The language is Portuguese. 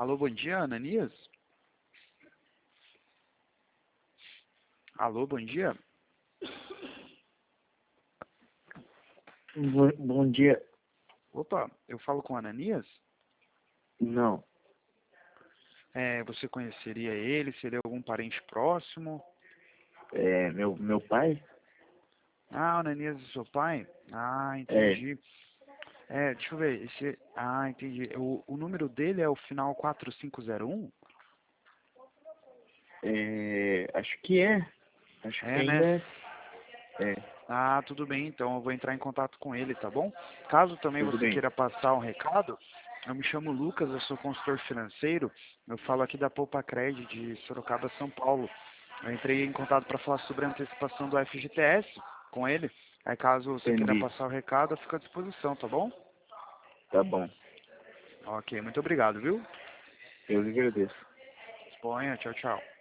Alô, bom dia, Ananias? Alô, bom dia? Bom dia. Opa, eu falo com Ananias? Não. Você conheceria ele? Seria algum parente próximo? É meu pai? Ah, o Ananias é seu pai? Ah, É, entendi. Deixa eu ver. Entendi. O número dele é o final 4501? acho que é. Acho que É, né? ainda é. É, Ah, tudo bem, então eu vou entrar em contato com ele, tá bom? Caso também tudo você bem. queira passar um recado, eu me chamo Lucas, eu sou consultor financeiro, eu falo aqui da Poupa Cred de Sorocaba, São Paulo. Eu entrei em contato para falar sobre a antecipação do FGTS com ele. Aí caso você queira Entendi. passar o recado, eu fico à disposição, tá bom? Tá bom. Ok, muito obrigado, viu? Eu lhe agradeço. Disponha, tchau, tchau.